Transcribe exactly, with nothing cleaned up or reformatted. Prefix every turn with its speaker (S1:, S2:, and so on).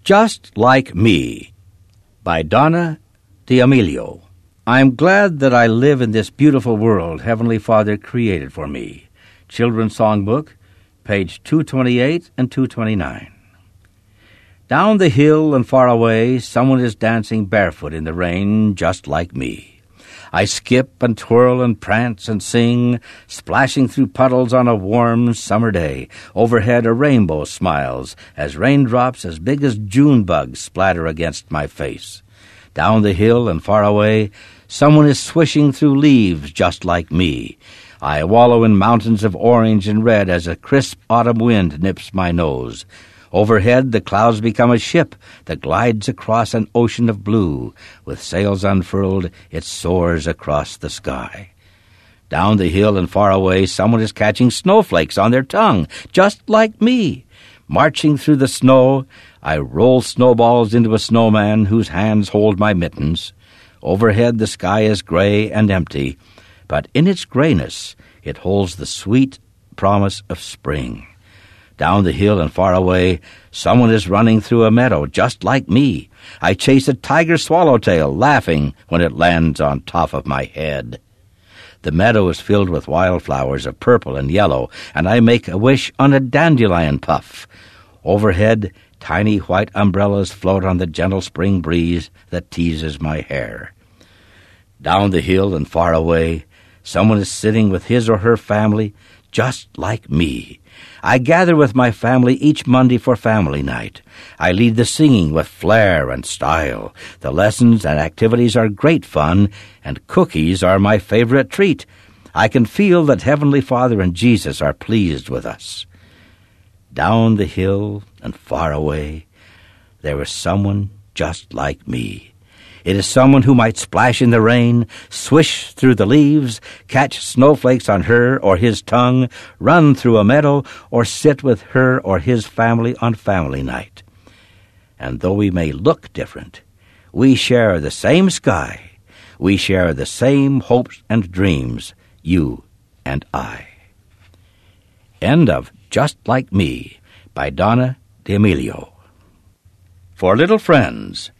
S1: Just Like Me by Donna D'Amelio. I'm glad that I live in this beautiful world Heavenly Father created for me. Children's Songbook, page two twenty-eight and two twenty-nine. Down the hill and far away, someone is dancing barefoot in the rain, just like me. I skip and twirl and prance and sing, splashing through puddles on a warm summer day. Overhead a rainbow smiles as raindrops as big as June bugs splatter against my face. Down the hill and far away, someone is swishing through leaves just like me. I wallow in mountains of orange and red as a crisp autumn wind nips my nose. Overhead, the clouds become a ship that glides across an ocean of blue. With sails unfurled, it soars across the sky. Down the hill and far away, someone is catching snowflakes on their tongue, just like me. Marching through the snow, I roll snowballs into a snowman whose hands hold my mittens. Overhead, the sky is gray and empty, but in its grayness, it holds the sweet promise of spring. Down the hill and far away, someone is running through a meadow just like me. I chase a tiger swallowtail, laughing when it lands on top of my head. The meadow is filled with wildflowers of purple and yellow, and I make a wish on a dandelion puff. Overhead, tiny white umbrellas float on the gentle spring breeze that teases my hair. Down the hill and far away, someone is sitting with his or her family just like me. I gather with my family each Monday for family night. I lead the singing with flair and style. The lessons and activities are great fun, and cookies are my favorite treat. I can feel that Heavenly Father and Jesus are pleased with us. Down the hill and far away, there is someone just like me. It is someone who might splash in the rain, swish through the leaves, catch snowflakes on her or his tongue, run through a meadow, or sit with her or his family on family night. And though we may look different, we share the same sky. We share the same hopes and dreams, you and I. End of Just Like Me by Donna D'Amelio. For little friends,